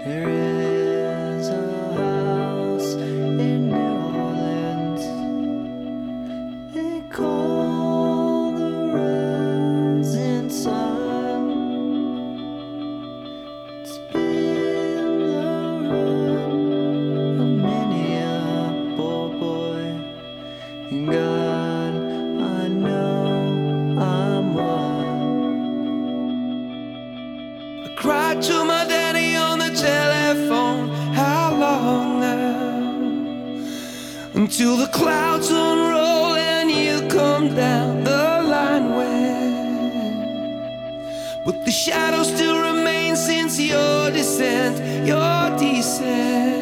There is a house in New Orleans they call the rising sun. It's been the run of many a poor boy, and God, I know I'm one. I cried to my daddy on the telephone. How long now? Until the clouds unroll and you come down the line but the shadow still remains since your descent, your descent.